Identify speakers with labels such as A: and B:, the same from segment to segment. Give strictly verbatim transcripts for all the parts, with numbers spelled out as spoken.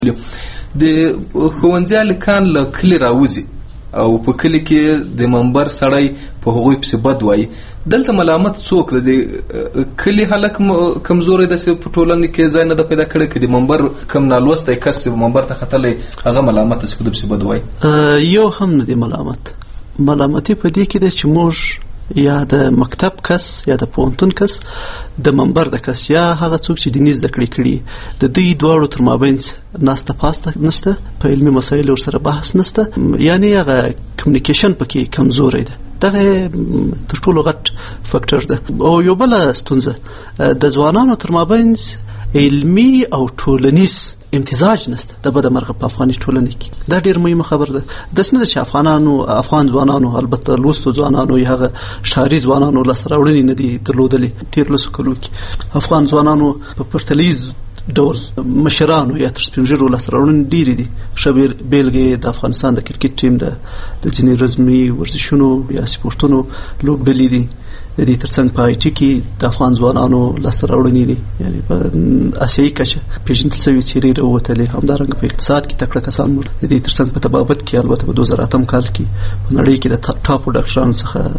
A: د ښوونځي هلکان له کلي راوځي او په کلي کې د منبر سړی په هغوی پسې بد وایي. دلته ملامت څوک دی؟ د کلي هلک کمزوری داسې په ټولنه کې ځای نه ده پیدا کړی که د منبر کم نالوستی کس منبر ته ختلی هغه ملامت داسې په ده پسې بد وایي؟
B: یو هم نه دی ملامت. ملامتي په دې کې ده چې موږ یا د مکتب کس یا د پوهنتون کس د منبر د کس یا هغه څوک چې دیني زده کړې کړي د دوی دواړو تر مابینځ ناسته پاسته نشته، په علمي مسایلو ورسره بحث نشته، یعنې هغه کمیونیکیشن پکې کمزوری ده. دغه تر ټولو غټ فکټر ده. او یو بله ستونزه د ځوانانو تر مابینځ علمي او ټولنیز امتزاج نشته د بده مرغه په افغاني ټولنه کې. دا ډېر مهمه خبره ده. داسې نه ده چې افغانانو افغان ځوانانو البته لوستو ځوانانو یا هغه ښاري ځوانانو لاسته راوړنې نه دي درلودلې تېر لسو کلو کې. افغان ځوانانو په پرتلیز ډول مشرانو یا تر سپین ږیرو لاسته راوړنې ډېرې دي. ښه بېلګې د افغانستان د کرکټ ټیم د د ځینې رزمي ورزشونو یا سپورټونو لوبډلې دي. د دې ترڅنګ په آی ټي کې د افغان ځوانانو لاسته راوړنې دي، یعنې په آسیایي کچه پېژندل شوې څېرې راووتلې. همدارنګه په اقتصاد کې تکړه کسان مو د دې ترڅنګ په طبابت کې البته په دوه زره اتم کال کې په نړۍ کې د ټاپو ډاکټرانو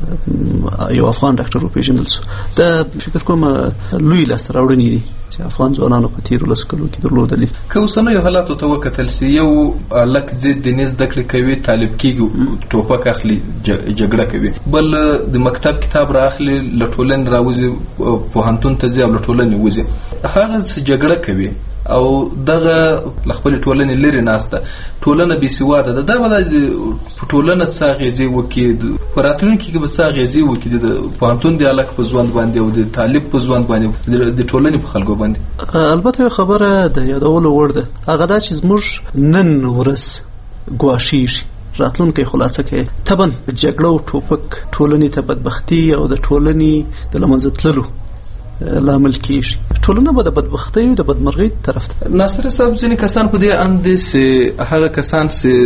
B: څخه یو افغان ډاکټر وپېژندل شو. دا فکر کوم لوی لاسته راوړنې دي چې افغان ځوانانو په تېرو لسو کلو کې درلودلې.
A: که اوسنیو حالاتو ته وکتل سي، یو هلک ضد دیني زده کړې کوي، طالب کېږي، ټوپک اخلي، جګړه کوي، بل د مکتب کتاب را اخلي، له ټولنې راوځي، پوهنتون ته ځي او له ټولنې وځي، هغه جګړه کوي او دغه له خپلې ټولنې لرې ناسته، ټولنه بې سواده ده. دا به په ټولنه څه اغېزې وکړي، په راتلونکي کې به څه اغېزې وکړي د پوهنتون د هلک په ژوند باندې او د طالب په ژوند باندې، د ټولنې په خلکو باندې؟
B: البته یو خبره د یادولو وړ ده، هغه دا چې زموږ نن ورځ ګواښېږي، راتلونکی خلاصه کوي. طبعا جګړه او ټوپک ټولنې ته بدبختي او د ټولنې د له منځه تللو لامل کېږي. ټولنه به د بدبختۍ او د بدمرغۍ طرف ته.
A: ناصر صاحب، ځینې کسان په دې اند دي چې هغه کسان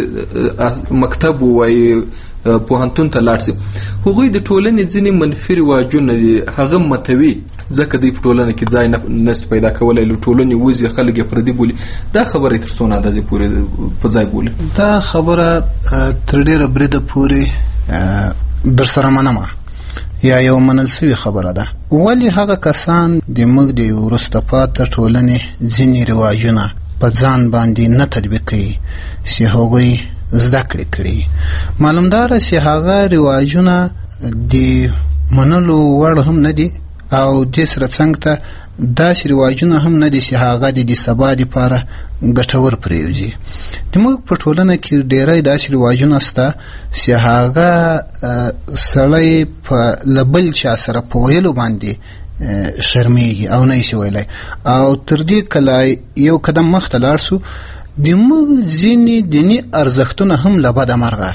A: چې مکتب وایي، پوهنتون ته لاړ شي، هغوی د ټولنې ځینې منفي رواجونه دي، هغه متوي ځکه دوی په ټولنه کې ځای نه نشي پیدا کولی، له ټولنې وځي، خلک یې پردي بولي. دا خبره تر څو اندازې پورې په ځای بولي؟
C: دا خبره تر ډېره بریده پورې در سره منمه یا یو منل سوي خبره ده. ولی هغه کسان د موږ د وروسته پاته ټولنې ځینې رواجونه په ځان باندې نه تطبیق کوي چې هغوی زده کړې کړي. معلومداره چې هغه رواجونه د منلو وړ هم نه دي او دې سره څنګ ته داسې رواجونه هم نه دي چې هغه د سبا دپاره ګټور پرېوځي. زموږ په ټولنه کې ډېری داسې رواجونه شته چې هغه سړی په له بل چا سره په ویلو باندې شرمېږي او نه یې شي ویلی. او تر دې کله یو قدم مخته لاړ سو، زموږ ځینې دیني ارزښتونه هم له بده مرغه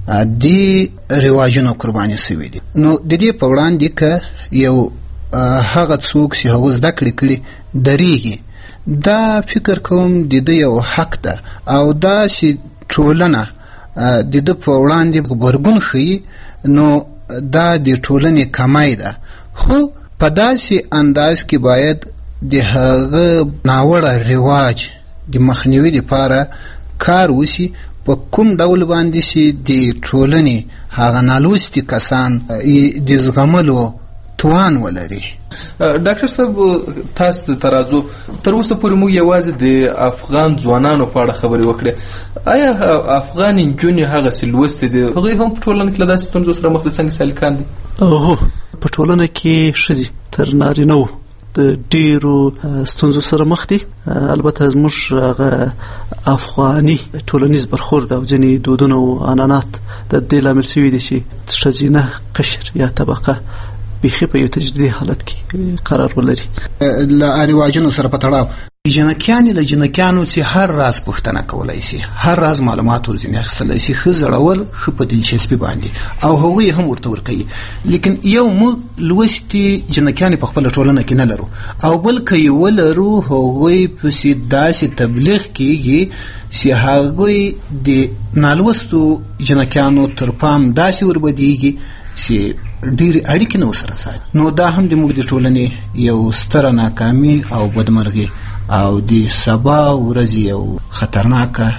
C: دې رواجونو قرباني شوي دي. نو د دې په وړاندې که یو هغه څوک چې هغه زده کړې کړي درېږي، دا فکر کوم د ده یو حق ده او دا چې ټولنه د ده په وړاندې غبرګون ښیي، نو دا د ټولنې کمای ده. خو په داسې انداز کې باید د هغه ناوړه رواج د مخنیوي لپاره کار وشي، په کوم ډول باندې چې د ټولنې هغه نالوستي کسان د زغملو توان ولري.
A: ډاکټر صاحب، تاسو ته راځو، تر اوسه پورې موږ یوازې د افغان ځوانانو په اړه خبرې وکړې. آیا افغان نجونې هغسې لوستې دي؟ هغوی هم په ټولنه کې له داسې ستونزو سره مخ دي څنګه سالکان دي؟
B: هو، په ټولنه کې ښځې تر نارینهو د ډېرو ستونزو سره مخ دي. البته زموږ هغه افغاني ټولنیز برخورد او ځینې دودونه او عنعنات د دې لامل شوي دي چې ښځینه قشر یا طبقه بیخي په یو تجدیدي حالت کې قرار ولري.
C: له رواجونو سره په تړاو جنکیانې له جنکیانو چې هر راز پوښتنه کولی شي، هر راز معلومات ورځینې اخیستلی شي، ښه زړول، ښه په دلچسپي باندې، او هغوی هم ورته ورکوي. لیکن یو موږ لوستي جنکیانې په خپله ټولنه کې نه لرو، او بل که یې ولرو هغوی پسې داسې تبلیغ کېږي چې هغوی د نالوستو جنکیانو تر پام داسې وربدېږي چې ډېرې اړیکې نه ورسره ساتي. نو دا هم د موږ د ټولنې یو ستره ناکامي او بدمرغي او د سبا ورځ یو خطرناکه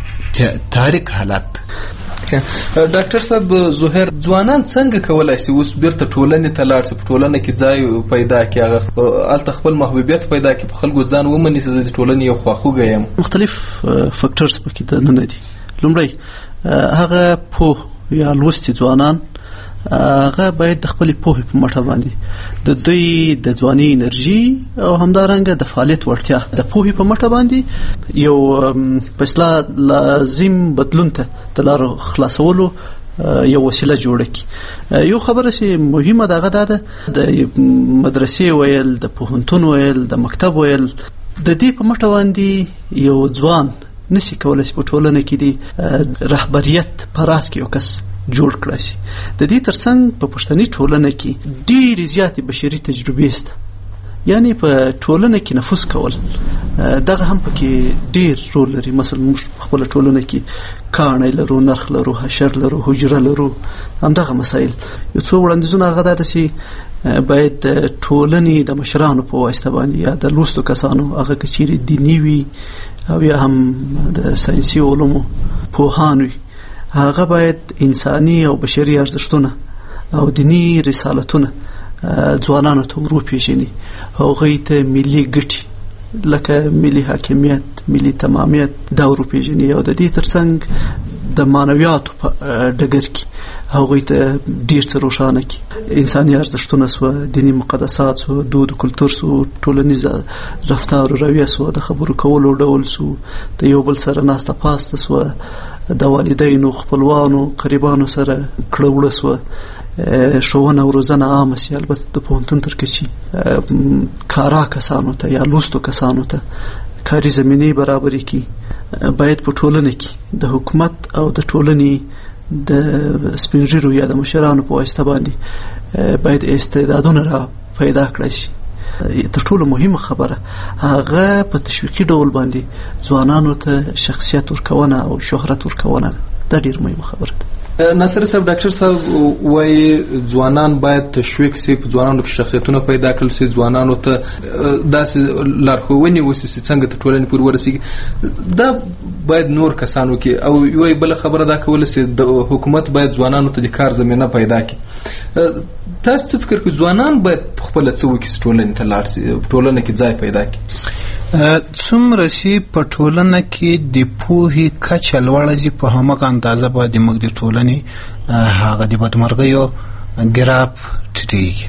C: تاریک حالت.
A: ډاکټر صاحب زهیر، ځوانان څنګه کولای شي اوس بیرته ټولنې ته لاړ شي، په ټولنه کې ځای پیدا کړي، هغه هلته خپل محبوبیت پیدا کړي، په خلکو ځان ومني چې زه د ټولنې یو خواخوږی یم؟
B: مختلف فکټرز پکې دننه دي. لومړی هغه پوه یا لوستي ځوانان هغه باید د خپلې پوهې په مټه باندې د دوی د ځواني انرژي او همدارنګه د فعالیت وړتیا د پوهې په مټه باندې یو په اصطلاح لازم بدلون ته د لارو خلاصولو یو وسیله جوړه کړي. یو خبره چې مهمه ده هغه ده د مدرسې ویل، د پوهنتون ویل، د مکتب ویل، د دې په مټه باندې یو ځوان نشي کولای چې په ټولنه کې د رهبریت په راس کې یو کس جوړ کړی شي. د دې ترڅنګ په پښتني ټولنه کې ډېرې زیاتې بشري تجربې شته، یعنی په ټولنه کې نفوذ کول دغه هم پکې ډېر رول لري. مثلا موږ په خپله ټولنه کې کاڼی لرو، نرخ لرو، حشر لرو، حجره لرو، همدغه مسایل. یو څو وړاندیزونه هغه دا ده چې باید د ټولنې د مشرانو په واسطه باندې یا د لوستو کسانو، هغه که چیرې دیني وي او یا هم د ساینسي علومو پوهان وي، هغه باید انساني او بشري ارزښتونه او دینی رسالتونه ځوانانو ته وروپېژني، هغوی ته ملي ګټې لکه ملي حاکمیت، ملي تمامیت دا وروپېژني، او د دې ترڅنګ د معنویاتو په ډګر کې هغوی ته ډېر څه روښانه کړي. انساني ارزښتونه سوه، دیني مقدسات سوه، دود و کلتور سو، ټولنیز رفتار و رویه سوه، د خبرو کولو ډول سو، د یو بل سره ناسته پاسته سوه، د والدینو، خپلوانو، قریبانو سره کړه وړه سوه، ښوونه او روزنه عامه سي، البته د پوهنتون تر کچې کارا کسانو ته یا لوستو کسانو ته کاري زمینې برابرې کړي. باید په ټولنه کې د حکومت او د ټولنې د سپین ږیرو یا د مشرانو په واسطه باندې باید استعدادونه را پیدا کړی شي. تر ټولو مهمه خبره هغه په تشویقي ډول باندې ځوانانو ته شخصیت ورکونه او شهرت ورکونه ده. دا ډېر مهمه خبره ده.
A: ناصر صاحب، ډاکټر صاحب وایي ځوانان باید تشویق شي، په ځوانانو کې شخصیتونه پیدا کړل شي، ځوانانو ته داسې لارښوونې وشي چې څنګه ته ټولنې پورې ورسېږي. دا باید نور کسانو کې، او یوه بله خبره دا کوله چې د حکومت باید ځوانانو ته د کار زمینه پیدا کړي. تاسو څه فکر کوئ ځوانان باید خپله څه وکړي چې ټولنې ته لاړ شي، ټولنه کې ځای پیدا کړي؟
C: څومره چې په ټولنه کې د پوهې کچه لوړه شي، په هماغه اندازه باید موږ د ټولنې هغه د بدمرغیو ګراف ټیټېږي.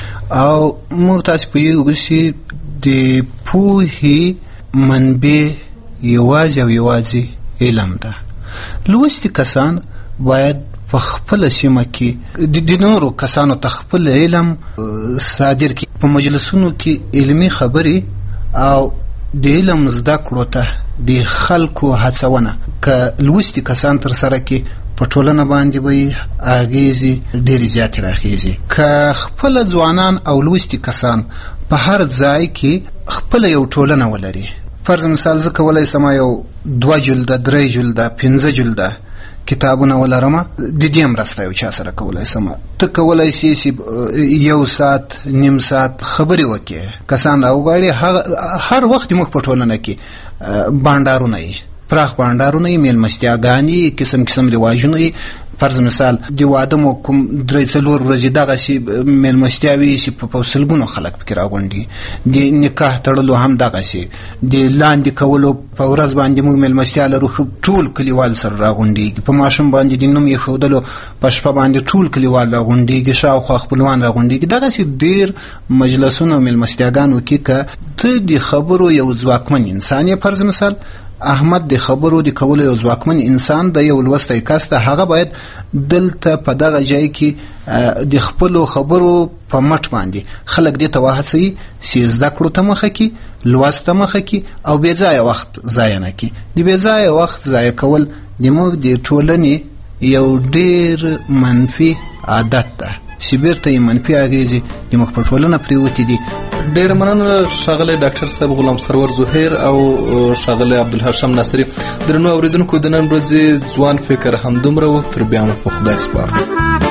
C: او موږ تاسو پوهېږو چې د پوهې منبع یوازې او یوازې علم ده. لوستي کسان باید په خپل سیمه کې د نورو کسانو ته خپل علم صادر کړي، په مجلسونو کې علمي خبرې او د علم زده کړو ته د خلکو هڅونه که لوستي کسان تر سره کې په ټولنه باندې به اغیزې ډېرې زیاتې راخیږي. که خپل ځوانان او لوستي کسان په هر ځای کې خپل یو ټولنه ولري، فرض مثال زه کولی سم یو دوه جلده، درې جلده، پنځه جلده کتابونه ولرم، د دې مرسته یو چا سره کولی سم. ته کولی شې چې یو ساعت نیم ساعت خبرې وکړې، کسان راوغواړي. هر وخت موږ په ټولنه کې بانډارونه یې، پراخ بانډارونه یې، میلمستیاګانې، قسم قسم رواجونه یې. فرض مثال د واده مو کوم درې څلور ورځې دغسې میلمستیاوې چې په سلګونو خلک پکې راغونډي، د نکاح تړلو هم دغسې، د لاندې کولو په ورځ باندې موږ میلمستیا لرو، ټول کلیوال سره راغونډېږي. په ماشوم باندې د نوم ایښودلو په شپه باندې ټول کلیوال راغونډېږي، شاوخوا خپلوان راغونډېږي. دغسې ډېر مجلسونه او میلمستیاګانو کې که ته د خبرو یو ځواکمن انسان یې، فرض مثال احمد د خبرو د کولو یو ځواکمن انسان د یو لوستی کس ته، هغه باید دلته په دغه ځای کې د خپلو خبرو په مټ باندې خلک دې ته وهڅوي چې زده کړو ته مخه کړي، لوست ته مخه کړي او بې ځایه وخت ضایع نه کړي. د بې ځایه وخت ضایع کول زموږ د ټولنې یو ډېر منفي عادت ده چې بیرته یې منفي اغېزې زموږ په ټولنه پرېوتې دي.
A: ډېر مننه ښاغلی ډاکټر صاحب غلام سرور زهیر او ښاغلی عبدالهاشم ناصري. درنو اورېدونکو، د نن ورځې ځوان فکر همدومره و. تر بیا مو په خدای سپارو.